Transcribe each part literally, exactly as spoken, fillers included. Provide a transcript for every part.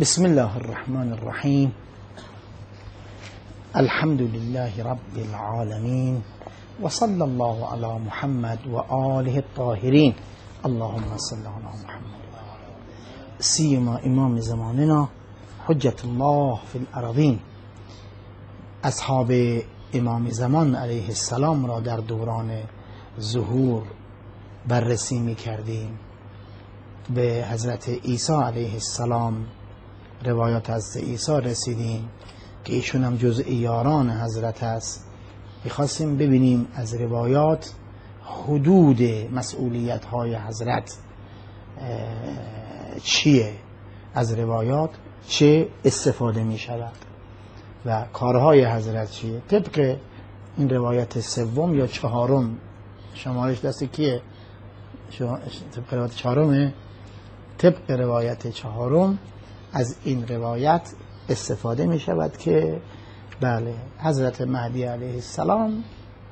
بسم الله الرحمن الرحیم. الحمد لله رب العالمین و صلی الله علی محمد و آله الطاهرین. اللهم صل علی محمد سیما امام زماننا حجت الله فی الارضین. اصحاب امام زمان علیه السلام را در دوران ظهور بررسی می کردیم. به حضرت عیسی علیه السلام، روایات از عیسی رسیدیم که ایشون هم جزء یاران حضرت است. می‌خواستیم ببینیم از روایات حدود مسئولیت های حضرت چیه، از روایات چه استفاده می شود و کارهای حضرت چیه. طبق این روایت سوم یا چهارم، شمارش دست کیه؟ طبق روایت چهارمه. طبق روایت چهارم از این روایت استفاده می شود که بله، حضرت مهدی علیه السلام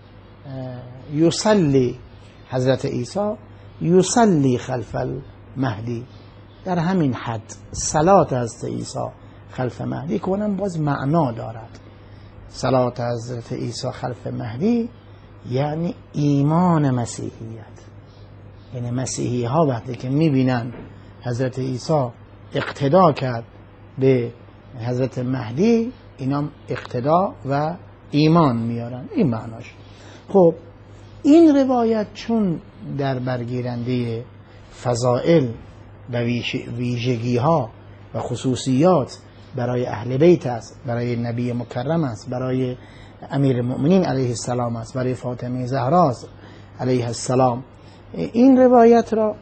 یصلی، حضرت عیسی یصلی خلف المهدی، در همین حد صلات حضرت عیسی خلف مهدی کنم باز معنا دارد. صلات حضرت عیسی خلف مهدی یعنی ایمان مسیحیت، یعنی مسیحی ها وقتی که می بینن حضرت عیسی اقتدا کرد به حضرت مهدی، اینا اقتدا و ایمان میارن. این معناش. خب این روایت چون در برگیرنده فضائل و ویژگی ها و خصوصیات برای اهل بیت است، برای نبی مکرم است، برای امیر المؤمنین علیه السلام است، برای فاطمه زهرا علیه السلام، این روایت را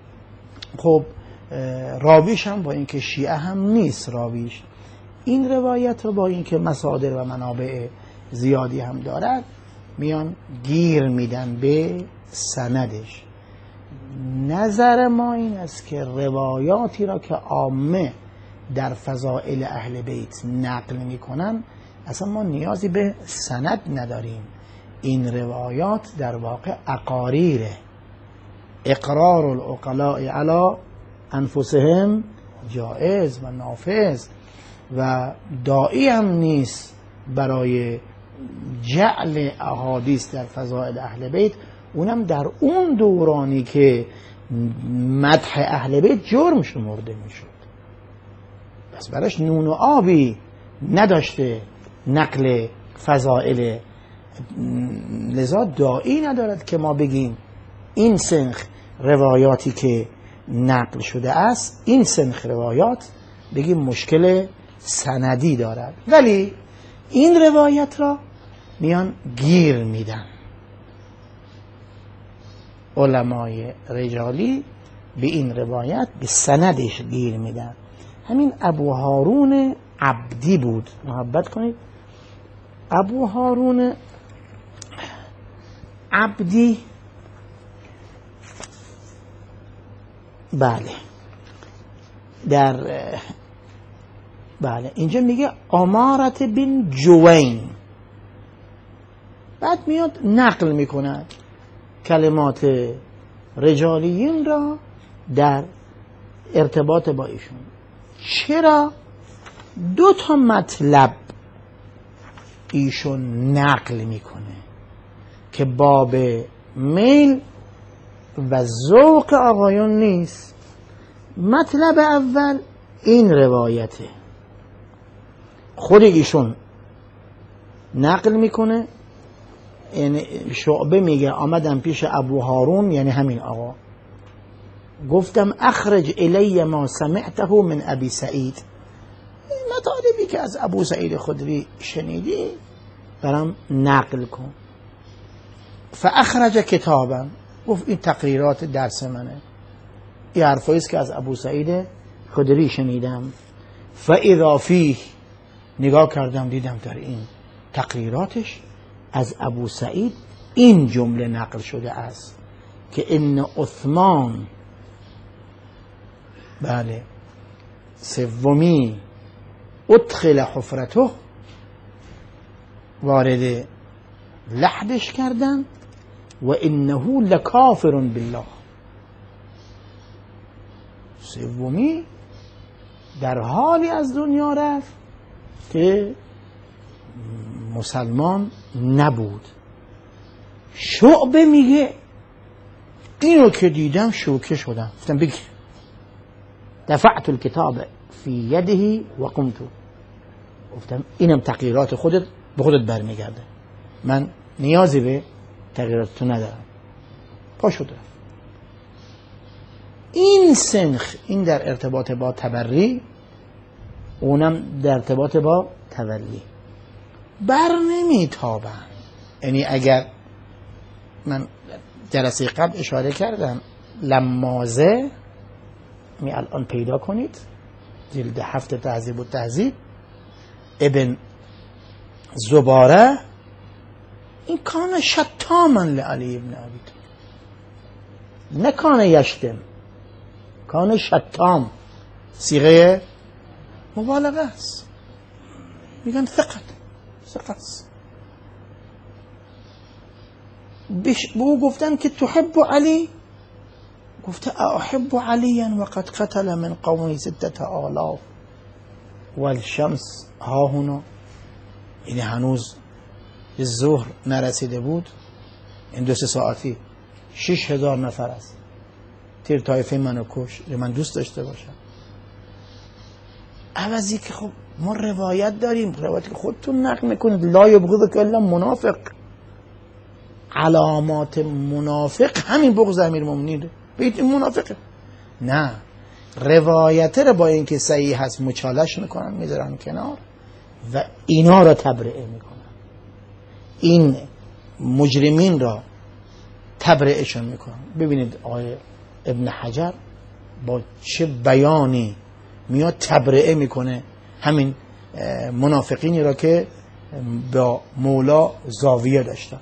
خب راویش هم با اینکه شیعه هم نیست راویش، این روایت رو با اینکه مصادر و منابع زیادی هم دارد میان گیر میدن به سندش. نظر ما این است که روایاتی را که عامه در فضائل اهل بیت نقل میکنن اصلا ما نیازی به سند نداریم. این روایات در واقع اقاریره، اقرار العقلاء علی انفسهم جائز و نافذ و داعی هم نیست برای جعل احادیث در فضائل اهل بیت، اونم در اون دورانی که مدح اهل بیت جرم شمرده میشد، پس براش نون و آبی نداشته نقل فضائل. لذا داعی ندارد که ما بگیم این سنخ روایاتی که نقل شده است، این سنخ روایات بگیم مشکل سندی دارد، ولی این روایت را میان گیر میدن علمای رجالی، به این روایت به سندش گیر میدن. همین ابو هارون عبدی بود، محبت کنید. ابو هارون عبدی، بله در بله اینجا میگه امارت بن جوین، بعد میاد نقل میکند کلمات رجالیین را در ارتباط با ایشون. چرا؟ دو تا مطلب ایشون نقل میکنه که باب میل و ذوق آقایون نیست. مطلب اول این روایته، خود ایشون نقل میکنه، یعنی شعبه میگه آمدم پیش ابو هارون، یعنی همین آقا، گفتم اخرج الی ما سمعته من ابی سعید، مطالبی که از ابو سعید خدری شنیدی برام نقل کن. فاخرج کتابا، گفت این تقریرات درس منه، این حرفایی است که از ابو سعید خدری شنیدم. فاذا فیه، نگاه کردم دیدم در این تقریراتش از ابو سعید این جمله نقل شده است که ان عثمان، بله سومی، ادخل حفرته، وارد لحدش کردن، و انه لکافر بالله، سومی در حالی از دنیا رفت که مسلمان نبود. شعبه میگه اینو که دیدم شوکه شدم، گفتم بگیر. دفعت الکتاب فی یده و قمت، گفتم اینم تغییرات خودت به خودت برمیگرده، من نیازی به تغییرات تو ندارم. پا شد رفت. این سنخ، این در ارتباط با تبری، اونم در ارتباط با تولی، بر نمیتابن. یعنی اگر من جلسه قبل اشاره کردم لمازه می الان پیدا کنید، جلد هفت تهذیب و تهذیب، ابن زباره، این کان شتاما لعلی ابن ابی طالب، نه کان یشتم، کان شتام، صیغه مبالغه است. میگن ثقت ثقت. به او گفتن که تحب علی، گفته احب علیا وقد قتل من قومی ستة آلاف والشمس ها هنا. این هنوز ظهر نرسیده بود، این دو سه ساعتی شش هزار نفر است تیر طایفه منو کش، من دوست داشته باشم. عوضی که خب ما روایت داریم، روایتی که خودتون نقل میکنید، لا یبغضک الا منافق، علامات منافق همین بغض امیرالمومنین، بگید این منافقه. نه، روایت رو با اینکه صحیح هست مچالش میکنن، میذارن کنار و اینا رو تبرئه میکنن، این مجرمین را تبرئهشون میکنن. ببینید آقای ابن حجر با چه بیانی میاد تبرئه میکنه همین منافقینی را که با مولا زاویه داشتن.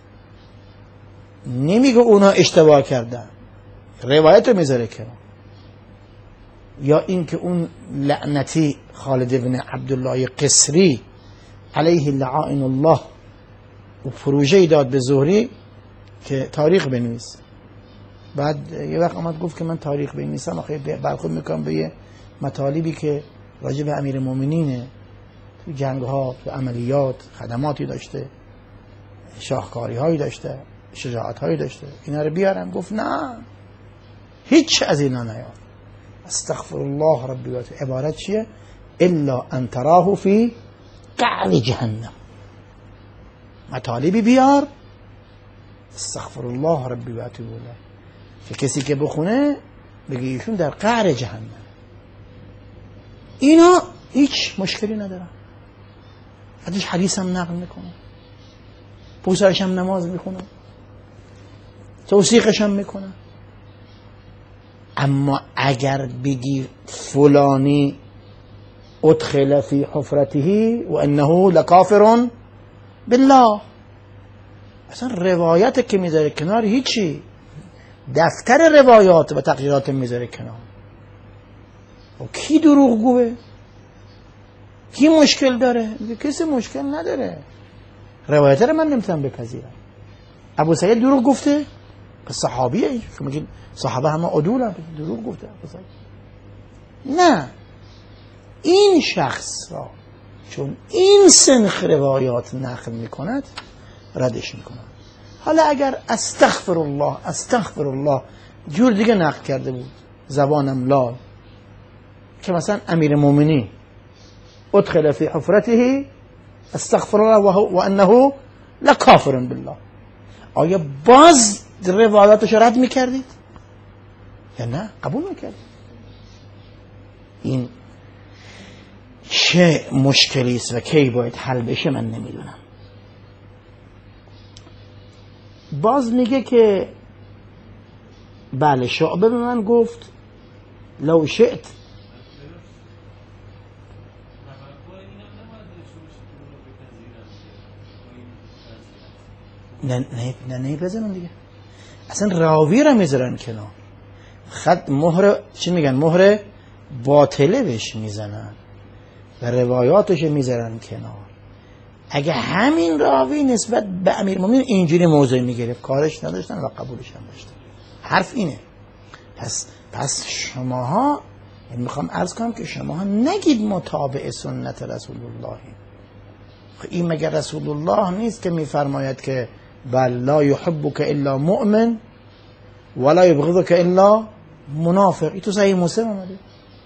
نمیگه اونا اشتباه کردن، روایت رو میذاره کنار. یا اینکه اون لعنتی خالد بن عبدالله قسری علیه لعائن الله و پروژه داد به زهری که تاریخ بنویس. بعد یه وقت آمد گفت که من تاریخ بنویسم، آخه برخورد میکنم به یه مطالبی که راجع به امیر مومنینه، تو جنگ ها، تو عملیات، خدماتی داشته، شاهکاری هایی داشته، شجاعت هایی داشته، اینا رو بیارم. گفت نه، هیچ از اینا نیار. استغفر الله ربی و عبارت چیه؟ الا ان تراه فی قعر جهنم. مطالبی بیار، استغفر الله ربی و اتوب الیه، که کسی که بخونه بگه ایشون در قعر جهنم. اینا هیچ مشکلی ندارن، ازش حدیث هم نقل میکنه، پوسرش هم نماز میخونه، توثیقش هم میکنه. اما اگر بگی فلانی ادخل فی حفرته و انه لکافر بالله، اصلا روایت که میذاره کنار هیچی، دفتر روایات و تغییرات میذاره کنار. و کی دروغ گوه؟ کی مشکل داره؟ کسی مشکل نداره، روایت رو من نمیتونم بپذیرم. ابو سعید دروغ گفته؟ صحابیه، شما میگید صحابه همه عدول هم دروغ گفته ابو سعید؟ نه، این شخص را چون این سنخ روایات نقل میکند ردش میکنن. حالا اگر استغفر الله استغفر الله جور دیگه نقل کرده بود، زبانم لال، که مثلا امیر مومنی ادخل فی حفرته استغفر الله و انه لکافر بالله، آیا باز روایاتش رد میکردید یا نه قبول میکردید؟ این چه مشکلی است و کی باید حل بشه من نمیدونم. باز میگه که بله شعبه به من گفت لو شئت، نه نه نه نه بزنم دیگه، اصلا راوی را میذارن کنار، خط مهر چی میگن، مهر باطله بهش میزنن و روایاتش میذارن کنار. اگه همین راوی نسبت به امیرالمومنین اینجوری موضع میگرفت، کارش نداشتن و قبولش هم داشتن. حرف اینه. پس پس شماها یعنی میخوام عرض کنم که شما نگید متابع سنت رسول الله. این مگر رسول الله نیست که میفرماید که بل لا یحبک الا مؤمن ولا یبغضک الا منافق؟ این تو صحیح مسلم اومده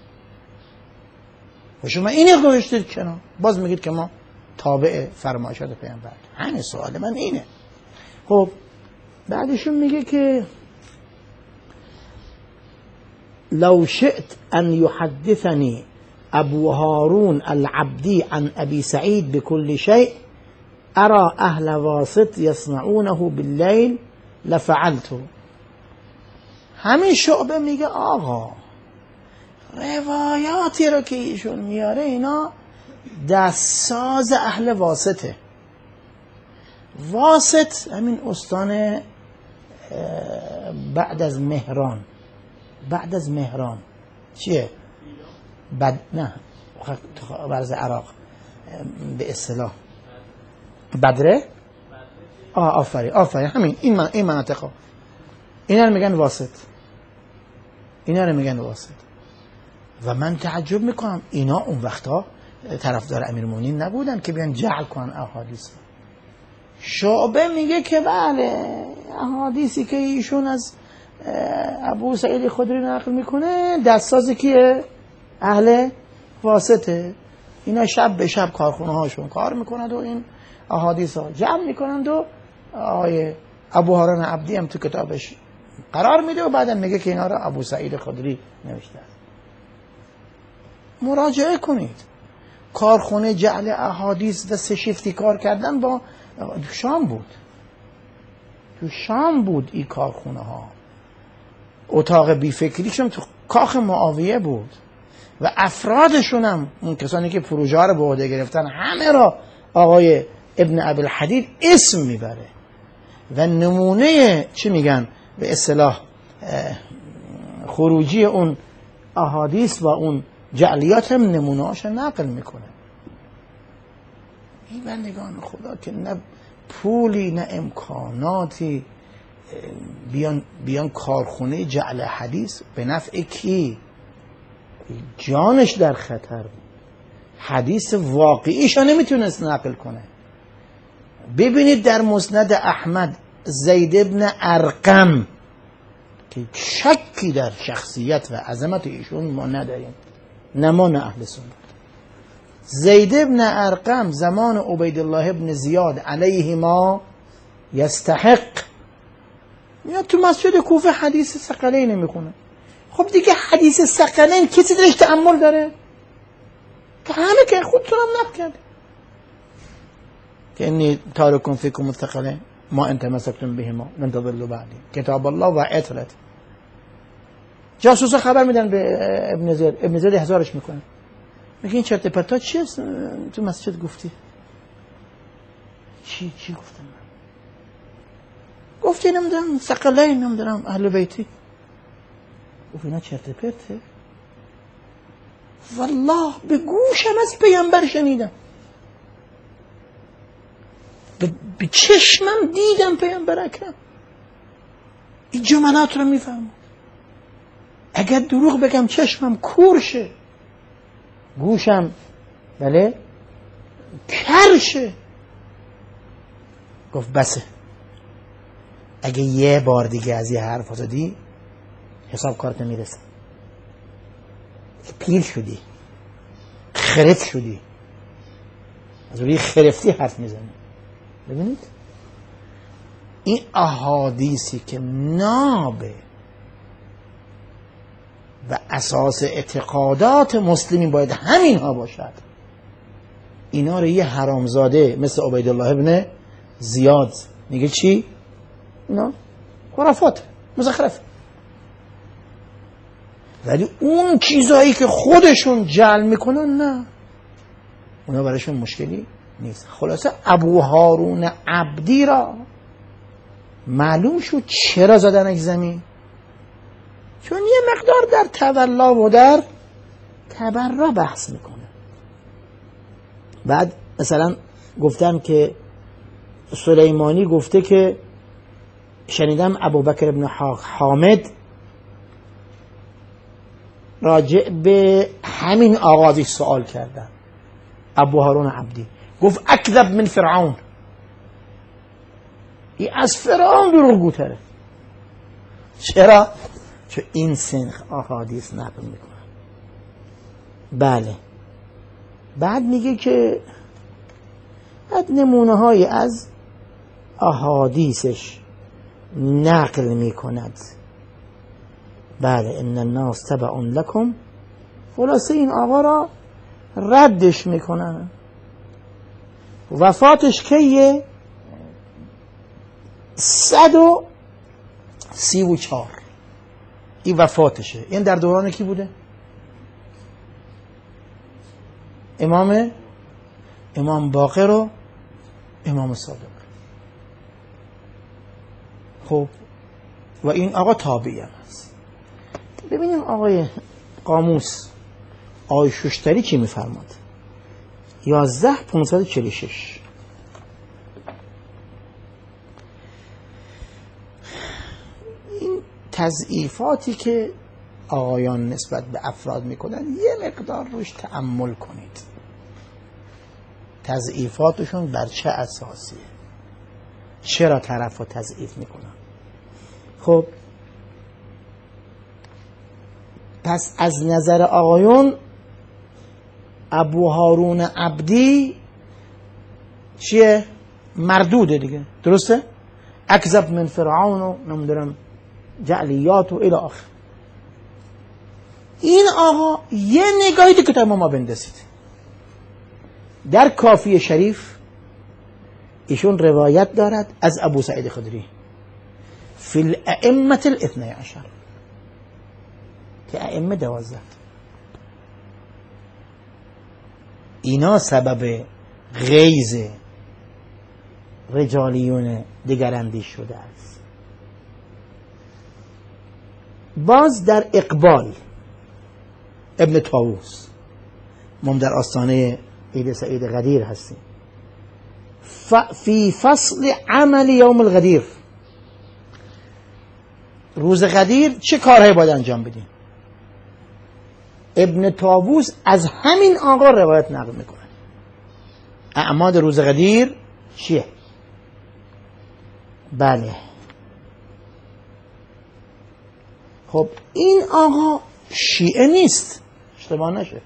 و شما این گذاشتید کنار، باز میگید که ما تابع فرمایشات پیامبر. همین سوال من اینه. خب بعدشون میگه که لو شئت ان يحدثني ابو هارون العبدي عن ابي سعيد بكل شيء ارى اهل واسط يصنعونه بالليل لفعلته. همین شعبه میگه آقا روایاتی رو که ایشون میاره اینا دستساز اهل واسطه. واسط همین استان بعد از مهران، بعد از مهران چیه؟ بعد نه برز عراق به اصطلاح بدره. آه آفری آفری همین این من این مناطق اینا رو میگن واسط، اینا رو میگن واسط. و من تعجب میکنم اینا اون وقتا طرفدار امیرالمومنین نبودن که بیان جعل کنن احادیث. شعبه میگه که بله احادیثی که ایشون از ابو سعید خدری نقل میکنه دستساز کیه؟ اهل واسطه. اینا شب به شب کارخونه هاشون کار میکنند و این احادیث ها جمع میکنند و آیه ابو هارون عبدی هم تو کتابش قرار میده و بعدم میگه که اینا رو ابو سعید خدری نوشته. مراجعه کنید. کارخونه جعل احادیث و سه شیفتی کار کردن با شام بود، تو شام بود این کارخونه ها. اتاق بیفکریشون تو کاخ معاویه بود و افرادشون هم اون کسانی که پروژه ها رو به عهده گرفتن همه را آقای ابن ابوالحدید اسم میبره و نمونه چی میگن به اصطلاح خروجی اون احادیث و اون جعلیات هم نمونه هاش نقل میکنه. این بندگان خدا که نه پولی نه امکاناتی بیان, بیان کارخونه جعل حدیث به نفع کی؟ جانش در خطر بود. حدیث واقعیش ها نمیتونست نقل کنه. ببینید در مسند احمد زید ابن ارقم که شکی در شخصیت و عظمت ایشون ما نداریم، نمان اهل سنت. زید ابن ارقم زمان عبیدالله ابن زیاد علیه ما یستحق میاد تو مسجد کوفه حدیث ثقلین میخونه. خب دیگه حدیث ثقلین کسی درش تأمل داره؟ که همه که خودتونم نقل کرده که انی تارکم فیکم الثقلین ما انت مسکتم بهما لن تضلوا بعدی کتاب الله و عترت. جاسوسا خبر میدن به ابن زید، ابن زید هزارش میکنه، میگه این چرت پرتا چیه تو مسجد گفتی؟ چی چی گفتم من؟ گفتی نمیدونم ثقلین نمیدونم اهل بیتی. گفت اینا چرت پرته؟ والله به گوشم از پیامبر شنیدم، به چشمم دیدم پیامبر اکرم این جملات رو میفهمم. اگر دروغ بگم چشمم کورشه، گوشم بله کرشه. گفت بسه، اگه یه بار دیگه از یه حرف زدی حساب کارت میرسه. پیر شدی، خرف شدی، از روی خرفتی حرف میزنی. ببینید این احادیثی که نابه و اساس اعتقادات مسلمین باید همین ها باشد، اینا رو یه حرامزاده مثل عبیدالله ابن زیاد میگه چی؟ اینا خرافات مزخرف. ولی اون چیزایی که خودشون جعل میکنن نه، اونا برایشون مشکلی نیست. خلاصه ابو هارون عبدی را معلوم شد چرا زدنش زمین، چون یه مقدار در تولا و در تبرا بحث میکنه. بعد مثلا گفتم که سلیمانی گفته که شنیدم ابوبکر ابن حامد راجع به همین آغازش سوال کردن. ابو هارون عبدی گفت اکذب من فرعون، این از فرعون دروغگوتره. چرا؟ چون این سنخ احادیث نقل میکنه. بله. بعد میگه که بعد نمونه های از احادیثش نقل میکند. بله ان الناس تبع لکم. خلاصه این آقا را ردش میکنن. وفاتش کیه؟ صد و سی و چار این وفاتشه. این در دوران کی بوده؟ امام امام باقر و امام صادق. خب و این آقا تابعی هم هست. ببینیم آقای قاموس آقای ششتری چی میفرماد؟ یازده پونصد و چهل و شش. این تضعیفاتی که آقایان نسبت به افراد میکنن یه مقدار روش تأمل کنید. تضعیفاتشون بر چه اساسیه؟ چرا طرف رو تضعیف میکنن؟ خب پس از نظر آقایون ابو هارون عبدی چیه؟ مردوده دیگه، درسته؟ اکذب من فرعون و نمیدونم جعلیات و الی آخر. این آقا یه نگاهی تو کتاب ما بندازید. در کافی شریف ایشون روایت دارد از ابو سعید خدری فی الائمه الاثنی عشر که ائمه دوازده اینا سبب غیظ رجالیون دگراندیش شده است. باز در اقبال ابن طاووس، ما در آستانه عید سعید غدیر هستیم، فی فصل عمل یوم الغدیر، روز غدیر چه کارهایی باید انجام بدیم؟ ابن طاووس از همین آقا روایت نقل میکنه. اعمال روز غدیر چیه؟ بله. خب این آقا شیعه نیست، اشتباه نشه.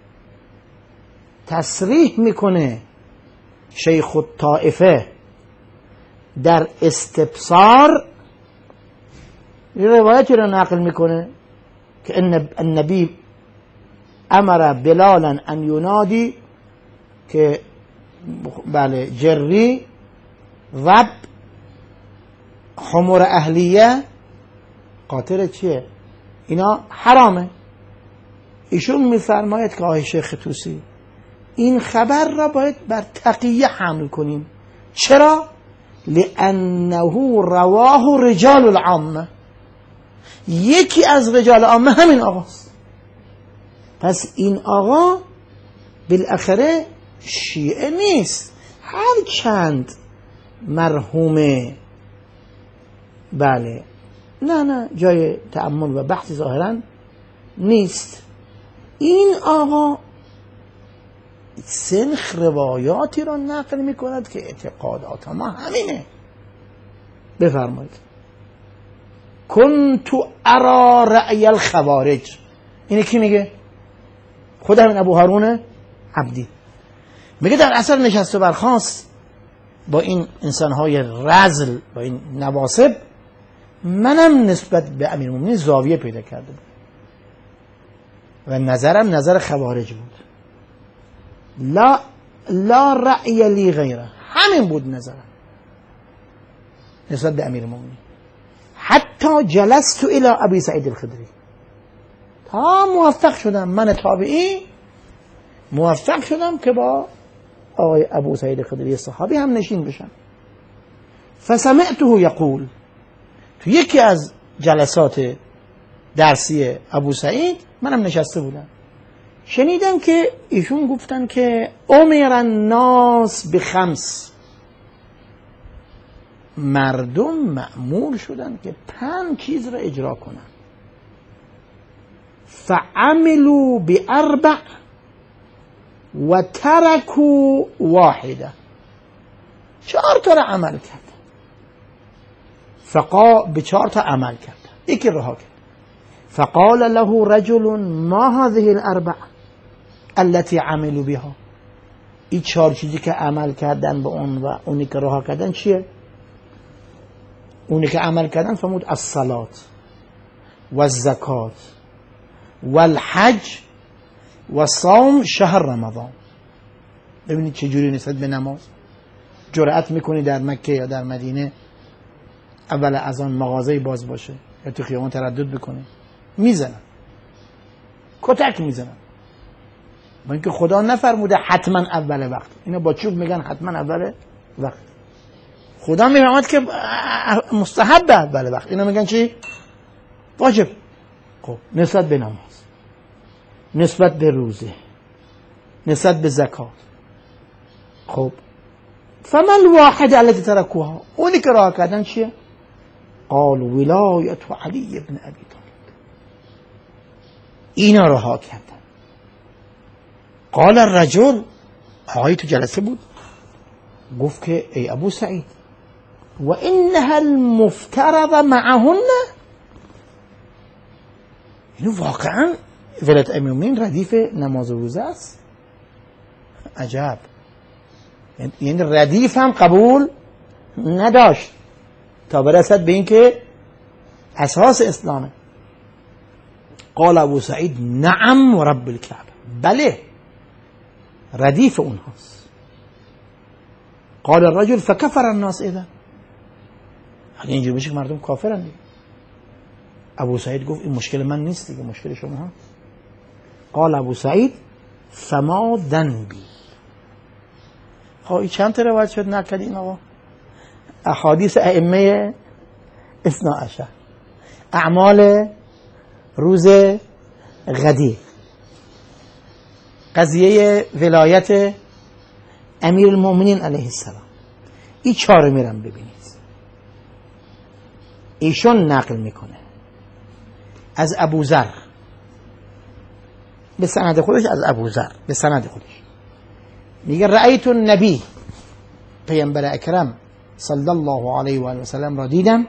تصریح میکنه شیخ الطائفه در استبصار، یه روایتی رو نقل میکنه که ان النبی امر بلالا ان ینادی که بله جری رب حمر اهلیه قاطر چیه؟ اینا حرامه. ایشون میفرماید که آقای شیخ طوسی این خبر را باید بر تقیه حمل کنیم. چرا؟ لانه رواه رجال العامه، یکی از رجال عامه همین آقاست. پس این آقا بالاخره شیعه نیست، هر چند مرحومه. بله نه نه جای تأمل و بحث ظاهرا نیست. این آقا سنخ روایاتی را نقل می کند که اعتقادات ما همینه. بفرمایید. کنت ارا رأی الخوارج، اینه کی میگه؟ خود همین ابو هارون عبدی میگه در اثر نشست و برخاست با این انسانهای رذل، با این نواصب، منم نسبت به امیرالمومنین زاویه پیدا کرده بود و نظرم نظر خوارج بود. لا لا رأی لی غیره، همین بود نظرم نسبت به امیرالمومنین. حتی جلست الی ابی سعید الخدری، تا موفق شدم من تابعی موفق شدم که با آقای ابو سعید خدری صحابی هم نشین بشم. فسمعته یقول، تو یکی از جلسات درسی ابو سعید منم نشسته بودم، شنیدم که ایشون گفتن که امر الناس بخمس، مردم مأمور شدن که پنج چیز را اجرا کنن. فعملوا باربع و ترکوا واحده، چهار تا را عمل کرد، فقا به چهار تا عمل کرد، یکی رها کرد. فقال له رجل ما هذه الاربع التي عملوا بها، این چهار چیزی که عمل کردن به اون و اونی که رها کردن چیه؟ اونی که عمل کردن فرمود الصلاة و الزکات و الحج و صوم شهر رمضان. ببینید چجوری نسبت به نماز جرأت میکنی در مکه یا در مدینه اول از آن مغازه باز باشه یا تو خیابان تردد بکنی، میزنن، کتک میزنن، با اینکه خدا نفرموده حتما اول وقت. اینا با چوب میگن حتما اول وقت، خدا میفرماد که مستحب اول وقت، اینا میگن چی؟ واجب. خب نسبت به نماز، نسبت به روزه، نسبت به زکات. خب فما الواحد التي تركوها، اونی که راه کردن چیه؟ قال ولایت علی ابن ابی طالب، اینا رها کردن. قال الرجل، آقای تو جلسه بود، گفت که ای ابو سعید و انها المفترض معهن، اینو واقعا ولایت امیرالمومنین ردیف نماز و روزه است؟ عجب، یعنی ردیف هم قبول نداشت تا برسد به این که اساس اسلامه. قال ابو سعید نعم و رب الکعبه، بله ردیف اونهاست. قال الرجل فکفر الناس اذا، اگه اینجور بشه مردم کافرن دیگه. ابو سعید گفت این مشکل من نیست دیگه، مشکل شما ها. قال ابو سعید فما ذنبی. خواهی چند تا روایت شد نقل این آقا؟ احادیث ائمه اثنا عشر، اعمال روز غدیر، قضیه ولایت امیر المؤمنین علیه السلام، این چاره میرم ببینید. ایشون نقل میکنه از ابو ذر به سند خودش، از ابو ذر به سند خودش میگه رأیت النبی، پیامبر اکرم صلی الله علیه و آله و سلم را دیدم،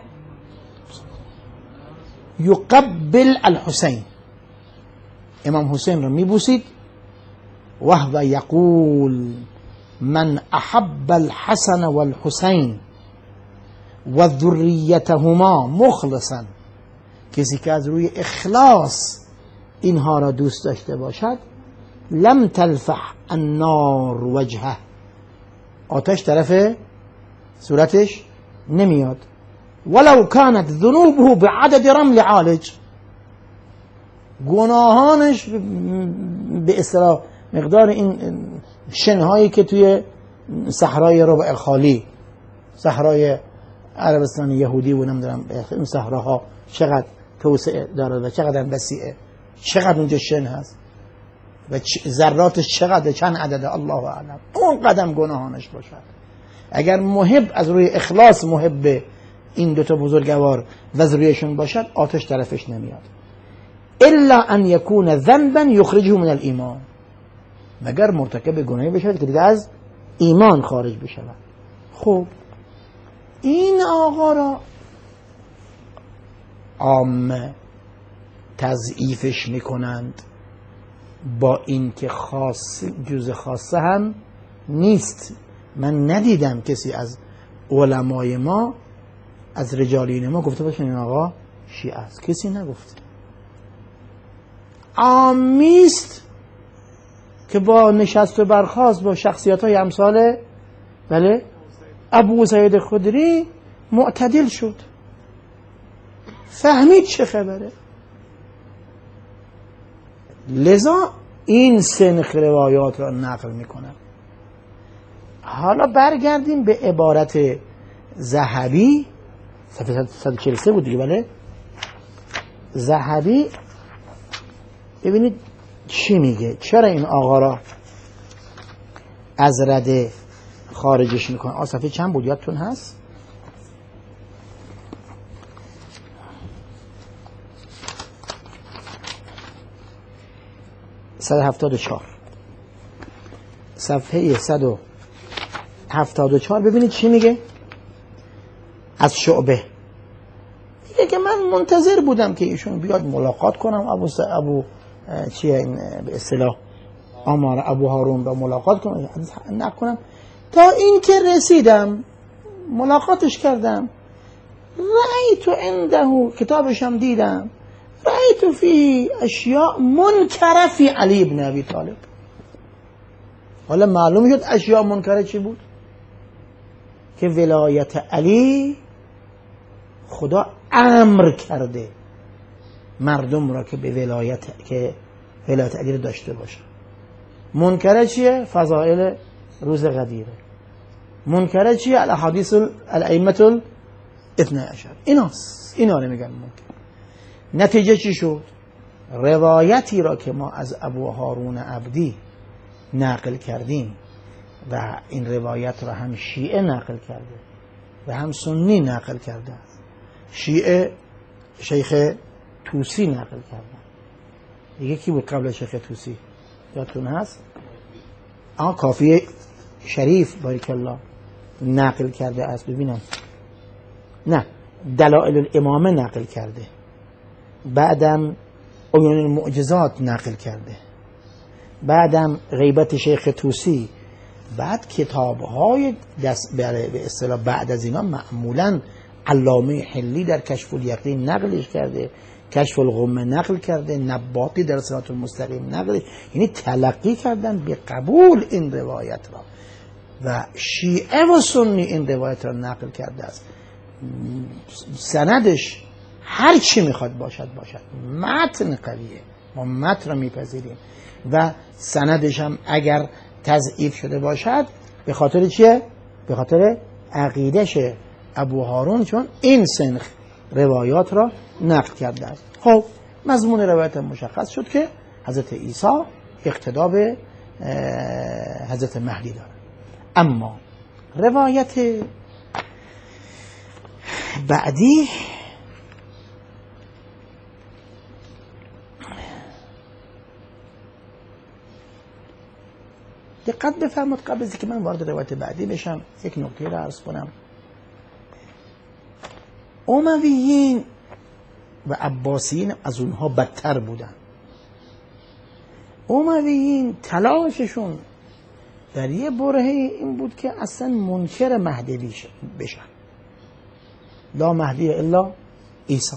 یقبل الحسین، امام حسین را میبوسید، و هو یقول من احب الحسن والحسین و ذریتهما مخلصا، کسی که از روی اخلاص اینها را دوست داشته باشد، لم تلفح النار وجهه، آتش طرف صورتش نمیاد، ولو كانت ذنوبه بعدد رمل عالج، گناهانش به اصطلاح مقدار این شنهایی که توی صحرای ربع خالی، صحرای عربستان یهودی و نمیدونم این صحراها چقدر توسعه داره و چقدر وسیعه، چقدر اونجا شن هست و ذراتش چقدر، چند عدده، الله اعلم. اون قدم گناهانش باشد. اگر محب از روی اخلاص محب این دوتا بزرگوار و ذریه‌شون باشد، آتش طرفش نمیاد. الا ان یکون ذنبا یخرجه من الایمان، مگر مرتکب گناهی بشود که دیگه از ایمان خارج بشود. خب این آقا را عامه تضعیفش میکنند با این که خاص جز خاصه هم نیست. من ندیدم کسی از علمای ما، از رجالین ما گفته باشه این آقا شیعه است، کسی نگفته. عامیست که با نشست و برخاست با شخصیت های امثال بله ابو سعید خدری معتدل شد، فهمید چه خبره. لذا این سنخ روایات را نقل میکنم. حالا برگردیم به عبارت ذهبی، صفحه صد و چهل و سه بود دیگه، بله. ذهبی ببینید چی میگه، چرا این آقا را از رده خارجش میکنه. آ صفحه چند بود یادتون هست؟ صد و هفتاد و چهار صفحه صد و هفتاد و چهار ببینید چی میگه از شعبه. میگه که من منتظر بودم که ایشون بیاد ملاقات کنم، ابو س... ابو چیه این به اصطلاح آمار ابو هارون را ملاقات کنم نکنم، تا این که رسیدم ملاقاتش کردم، رأیت عنده کتابش هم دیدم، رأیت فی اشیاء منکره فی علی ابن ابی طالب. حالا معلوم شد اشیاء منکره چی بود؟ که ولایت علی خدا امر کرده مردم را که به ولایت که ولایت علی را داشته باشه. منکره چیه؟ فضائل روز غدیره. منکره چیه؟ الاحادیث الائمه الاثنی عشر. ایناست، اینا رو میگن منکر. نتیجه چی شد؟ روایتی را که ما از ابو هارون عبدی نقل کردیم و این روایت را هم شیعه نقل کرده و هم سنی نقل کرده. شیعه شیخ طوسی نقل کرده. دیگه کی بود قبل شیخ طوسی؟ یادتون هست؟ آه کافی شریف بارک الله نقل کرده است. ببینم نه، دلائل الامامه نقل کرده، بعدم عیون المعجزات نقل کرده، بعدم غیبت شیخ طوسی، بعد کتاب‌های دست به اصطلاح بعد از اینا معمولاً علامه حلی در کشف الیقین نقلش کرده، کشف الغمه نقل کرده، نباطی در صراط المستقیم نقل، یعنی تلقی کردن به قبول این روایت را و شیعه و سنی این روایت را نقل کرده است. سندش هر چی میخواد باشد باشد، متن قویه، ما متن را میپذیریم و سندش هم اگر تضعیف شده باشد به خاطر چیه؟ به خاطر عقیدش ابو هارون، چون این سنخ روایات را نقل کرده است. خب مضمون روایت مشخص شد که حضرت عیسی اقتدا به حضرت مهدی داره. اما روایت بعدی دقت بفرمایید. قبل از اینکه من وارد روایت بعدی بشم یک نکته را عرض کنم. امویین و عباسیین از اونها بدتر بودن. امویین تلاششون در یه برهه این بود که اصلا منکر مهدی بشن. لا مهدی الا عیسی.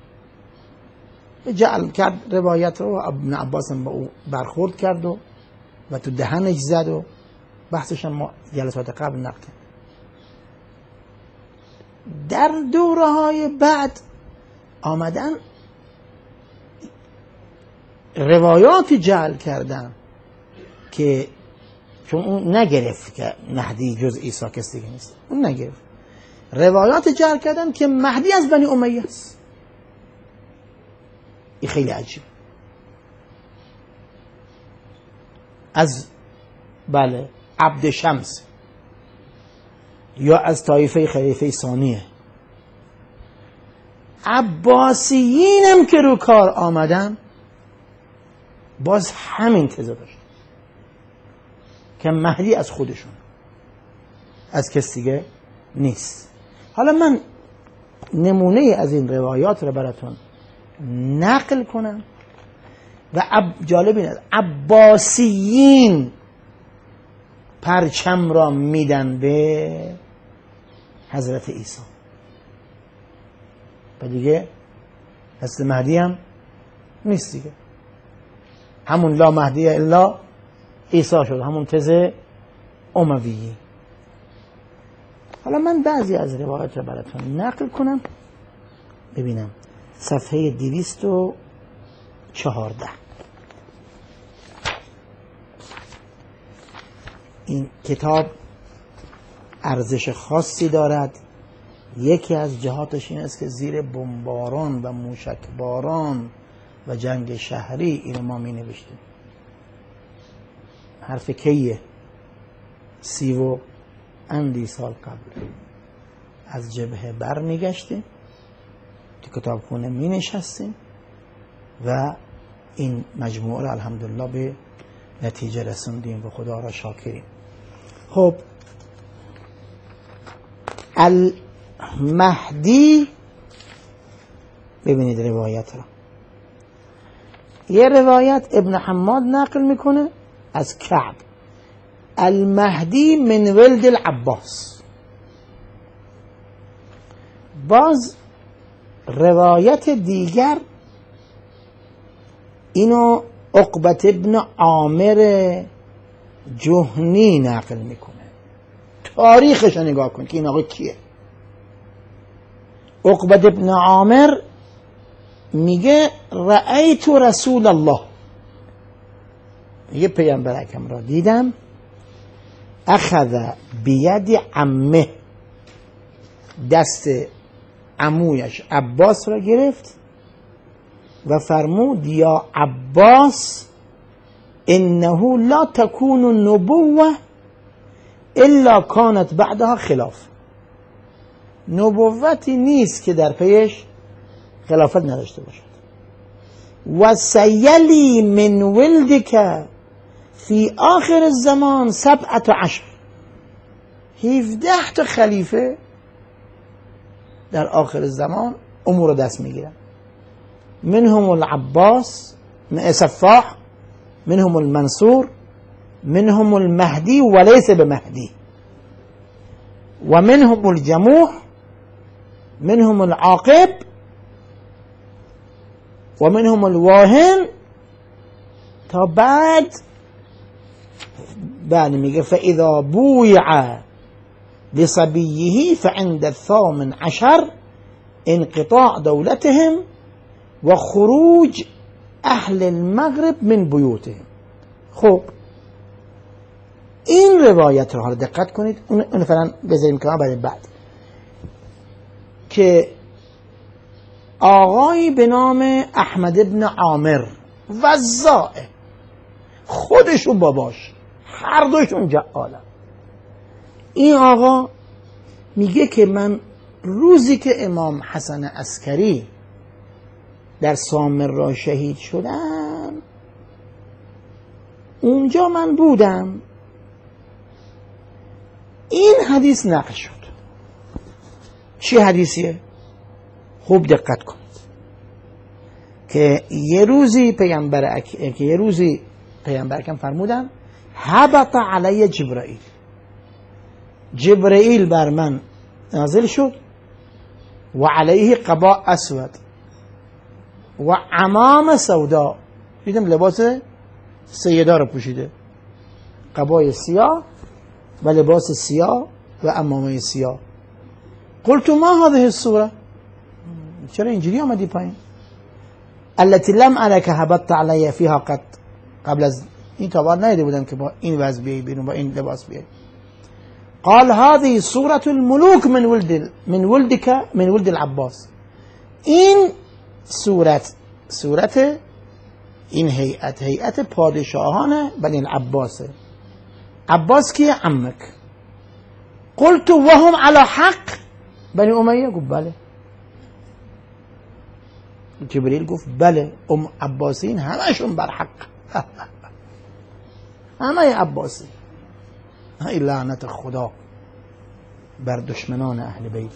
جعل کرد روایت رو، ابن عباس با او برخورد کرد و و تو دهنش زد و بحثش هم ما جلسات قبل نقل کرد. در دوره های بعد آمدن روایاتی جعل کردن که چون اون نگرفت که مهدی جز عیسی کسی دیگه نیست، اون نگرفت. روایات جعل کردن که مهدی از بنی امیه است. این خیلی عجیب. از بله عبد شمس یا از طایفه خلیفه ثانیه. عباسیینم که رو کار آمدن باز همین تزه داشت که مهدی از خودشون، از کسی دیگه نیست. حالا من نمونه از این روایات رو براتون نقل کنم و عب... جالب این است عباسیین پرچم را میدن به حضرت عیسی و دیگه حضرت مهدی هم نیست دیگه. همون لا مهدی الا عیسی شد، همون تزه امویی. حالا من بعضی از روایات رو براتون نقل کنم. ببینم صفحه دویست و چهارده. این کتاب ارزش خاصی دارد. یکی از جهاتش این است که زیر بمباران و موشکباران و جنگ شهری اینو ما می نوشتیم. حرف کیه؟ سی و اندی سال قبل از جبهه بر می گشتیم، تو کتابخونه می نشستیم و این مجموعه را الحمدلله به نتیجه رسوندیم و خدا را شاکریم. خب المهدی، ببینید روایت را. یه روایت ابن حماد نقل میکنه از کعب، المهدی من ولد العباس. باز روایت دیگر اینو عقبت ابن عامر جهنی نقل میکنه. تاریخش رو نگاه کن که این آقا کیه. عقبت ابن عامر میگه رأیت رسول الله، یه پیامبر اکرم را دیدم، اخذ بید عمه، دست عمویش عباس را گرفت و فرمود یا عباس انه لا تكون النبوة الا كانت بعدها خلاف. نبوتی نیست که در پیش خلافت نداشته باشد. و سیلی من ولدک فی آخر الزمان سبعت عشر، هفده تا خلیفه در آخر الزمان امور رو دست میگیرن. منهم العباس سفاح، منهم المنصور، منهم المهدی وليس بمهدی، و منهم الجموح، منهم العاقب، و منهم الواهن. تا بعد بعد میگه فاذا بویع لصبیه فعند الثامن عشر انقطاع دولتهم و خروج اهل المغرب من بیوتهم. خب این روایت رو حالا دقت کنید، اون فعلا بذاریم کنار بعد بعد که آقایی به نام احمد ابن عامر وزائه، خودشون باباش هر دوشون جعاله. این آقا میگه که من روزی که امام حسن عسکری در سامرا شهید شدن اونجا من بودم. این حدیث نقل شد. چی حدیثیه؟ خوب دقت کنید که یه روزی پیامبر اک... که یه روزی پیامبر اکرم فرمودن هبط علی جبرائیل، جبرائیل بر من نازل شد و علیه قباء اسود و عمام سودا، دیدم لباس سیدا رو پوشیده، قبای سیاه و لباس سیاه و عمامه سیاه. قلت ما هذه الصوره، چرا اینجوری آمدی پایین؟ التي لم ارك هبطت علی فيها قط، قبل از این تابار نیده بودم که با این وضع بیایی بیرون، با این لباس بیایی. قال هذه صورة الملوك من ولد من ولدك من ولد العباس. این صورت صورت این هیئت هیئت پادشاهان بنی العباسه. عباس کیه؟ عمک. قلت وهم على حق؟ بنی امیه؟ گفت بله. جبریل گفت بله، ام عباسین همشون بر حق. همه عباسی. ای لعنت خدا بر دشمنان اهل بیت.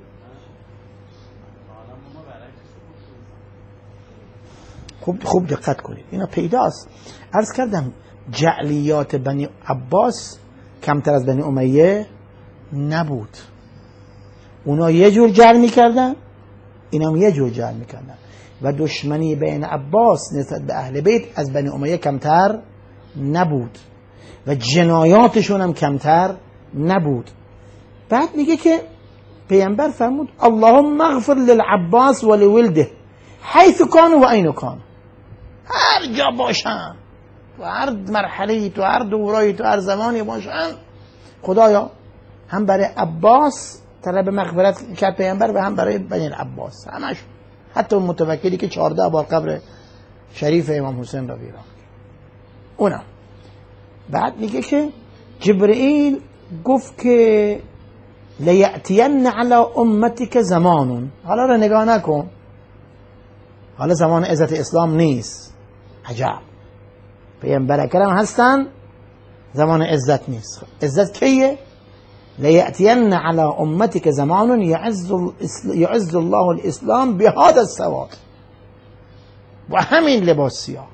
خوب خوب دقت کنید، اینا پیداست. عرض کردم جعلیات بنی عباس کمتر از بنی امیه نبود. اونا یه جور جعل میکردن، اینا هم یه جور جعل میکردن و دشمنی بین عباس نسبت به اهل بیت از بنی امیه کمتر نبود و جنایاتشون هم کمتر نبود. بعد میگه که پیامبر فرمود اللهم اغفر للعباس و لولده حیث کان و این کان، هر جا باشن، تو هر مرحله، تو هر دورایی، تو هر زمانی باشن، خدایا هم برای عباس طلب مغفرت کرد پیامبر و هم برای بنی العباس، همش، حتی اون متوکلی که چهارده بار قبر شریف امام حسین را ویران اونم. بعد میگه که جبرئیل گفت که لیأتین علی امتک زمان، حالا را نگاه نکن، حالا زمان عزت اسلام نیست، عجب، پیامبر اکرم هستن زمان عزت نیست. عزت کیه؟ لیأتین علی امتک زمان یعز یعز الله الاسلام بهذا السواد، و همین لباس سیاه.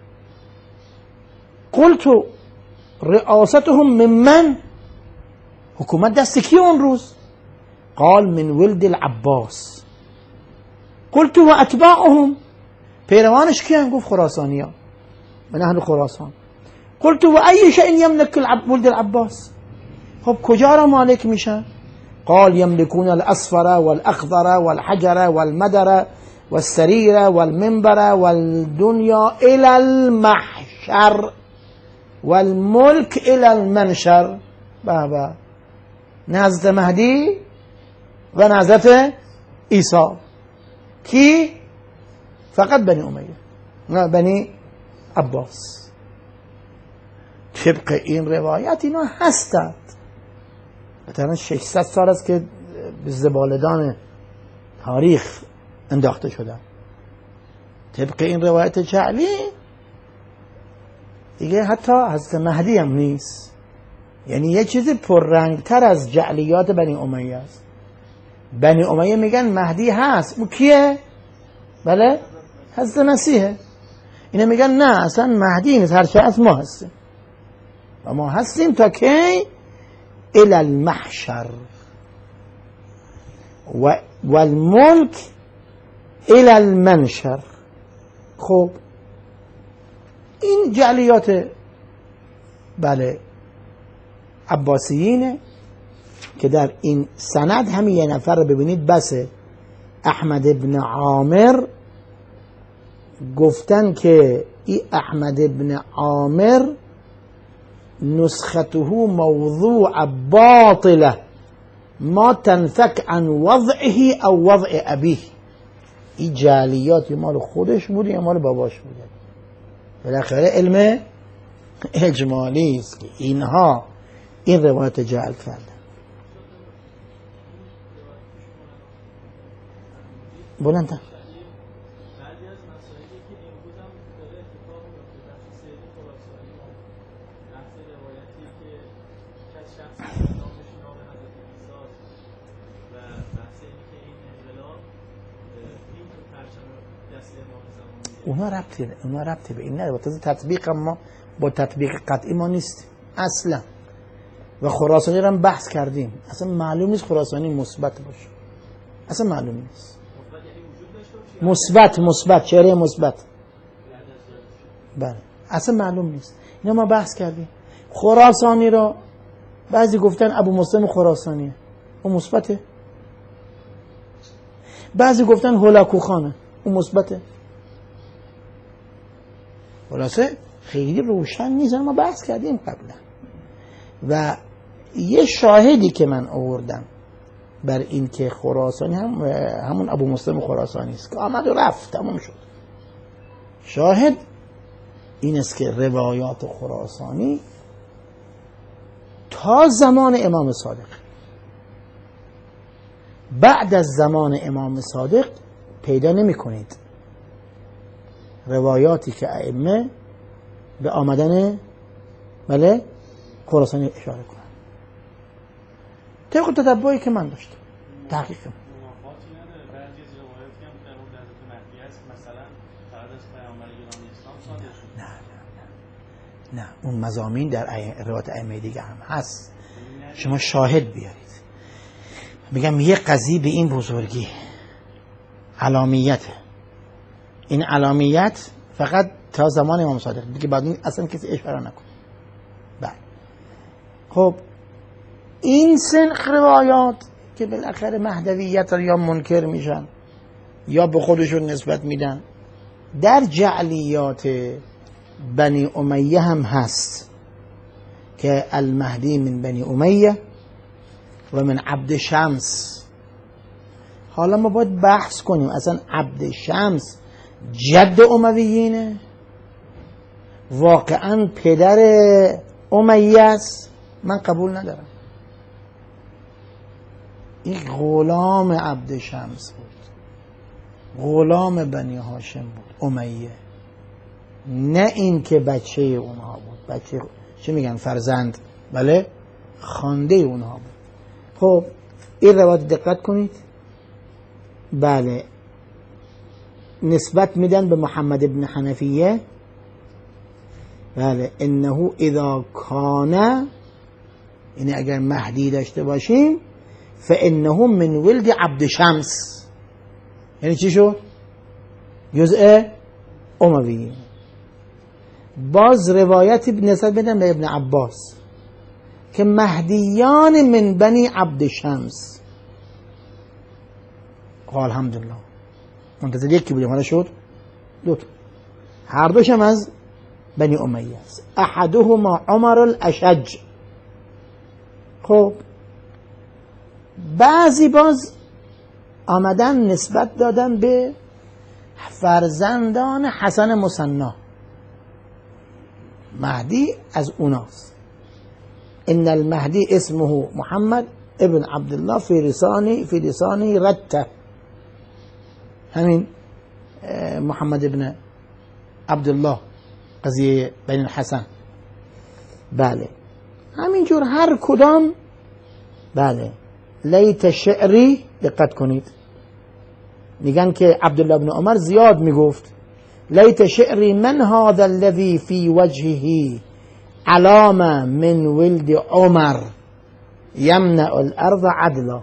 قلت رئاستهم من من، حکومت دست کی اون روز؟ قال من ولد العباس. قلت و اتباعهم، پیروانش کیان؟ گفت خراسانی ها، من اهل خراسان. قلت و ای شیء یملک ولد العباس، خب کجا را مالک میشن؟ قال یملکون الاصفر والاخضر والحجر والمدر والسریر والمنبر والدنیا الى المحشر والملك الى المنشر. بابا نه حضرت مهدی و نه حضرت عیسی. کی؟ فقط بنی امیه، نه بنی عباس. طبق این روایت اینا هستند. مثلا ششصد سال است که به زبالدان تاریخ انداخته شدن. طبق این روایت جعلی دیگه حتی حضرت مهدی هم نیست. یعنی یه چیزی پررنگتر از جعلیات بنی امیه است. بنی امیه میگن مهدی هست، او کیه؟ بله حضرت مسیحه. اینا میگن نه اصلا مهدی نیست، هرچه از ما هستیم و ما هستیم تا کی؟ الى المحشر و والملك الى المنشر. خب این جعلیات بله عباسیینه که در این سند همین یه نفر رو ببینید بسه. احمد ابن عامر گفتن که این احمد ابن عامر نسخته موضوع باطله ما تنفك عن وضعه او وضع ابيه. این جعلیات مال خودش بود یا مال باباش بود؟ بالاخره علم اجمالی است که اینها این روایت جعل کردن. بلندتر. اونا ربطی اونا ربطی به این نداره. تازه تطبیق ما با تطبیق قطعی ما نیست اصلا. و خراسانی رو هم بحث کردیم، اصلا معلوم نیست خراسانی مثبت باشه، اصلا معلوم نیست. مثبت مثبت چهره مثبت بله اصلا معلوم نیست. اینا ما بحث کردیم. خراسانی رو بعضی گفتن ابو مسلم خراسانیه، اون مثبته. بعضی گفتن هولاکو خانه، اون مثبته. خلاصه خیلی روشن نیست، ما بحث کردیم قبلا. و یه شاهدی که من آوردم بر این که خراسانی هم همون ابو مسلم خراسانی است که آمد و رفت تمام شد. شاهد این است که روایات خراسانی تا زمان امام صادق، بعد از زمان امام صادق پیدا نمی کنید روایاتی که ائمه به آمدن بله خراسانی اشاره کنن. طبق تتبعی که من داشتم تحقیق کنم. نه نه نه نه اون مضامین در روایات ائمه دیگه هم هست. شما شاهد بیارید. میگم یه قضیه به این بزرگی علامیته. این علامیت فقط تا زمان امام صادق دیگه، بعد این اصلا کسی اشاره نکنه. بله خب این سنخ روایات که بالاخره مهدویت رو یا منکر میشن یا به خودشون نسبت میدن، در جعلیات بنی امیه هم هست که المهدی من بنی امیه و من عبد شمس. حالا ما باید بحث کنیم اصلا عبد شمس جد امویینه، واقعا پدر امیه است؟ من قبول ندارم. این غلام عبد شمس بود، غلام بنی هاشم بود امیه. نه این که بچه اونها بود. بچه چه میگن فرزند، بله، خوانده اونها بود. خب این روایت دقت کنید. بله، نسبت میدن به محمد ابن حنفیه. بله، انه اذا کان، یعنی اگر مهدی داشته باشیم، فانه من ولد عبد شمس. یعنی چی شد؟ جزء اموی. باز روایتی نسبت بدن به ابن عباس که مهدیان من بنی عبد شمس. خب الحمدلله منتظر یکی بودیم، حالا شد دو تا، هر دوشم از بنی امیه است. احدهما عمر الاشج. خب بعضی باز آمدن نسبت دادن به فرزندان حسن مثنا. مهدی از اوناست. ان المهدی اسمه محمد ابن عبدالله فی لسانی فی لسانی رته. همین محمد ابن عبدالله قضیه بین الحسن. بله همینجور هر کدام. بله لیت شعری، دقت کنید، میگن که عبدالله ابن عمر زیاد میگفت لیت شعری من هذا الذي في وجهه علامه من ولد عمر یمنع الارض عدلا.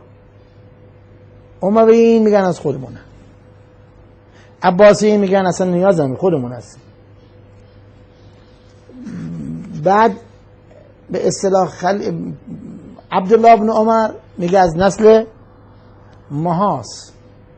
امویین میگن از خودمونه، عباسیین میگن اصلا نیاز نداره خودمون هست. بعد به اصطلاح خل... عبدالله ابن عمر میگه از نسل ماهاست.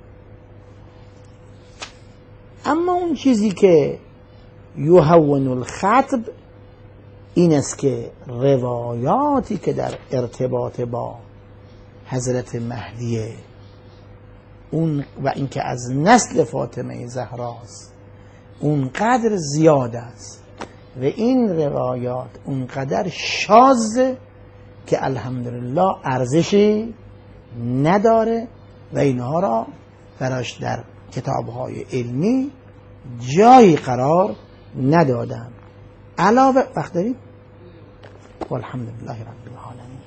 اما اون چیزی که یهون الخطب این است که روایاتی که در ارتباط با حضرت مهدیه اون و اینکه از نسل فاطمه زهراست اونقدر زیاد است و این روایات اونقدر شاذ که الحمدلله ارزشی نداره و اینها را براش در کتاب‌های علمی جایی قرار ندادن. علاوه وقت دارید؟ والحمدلله رب العالمین.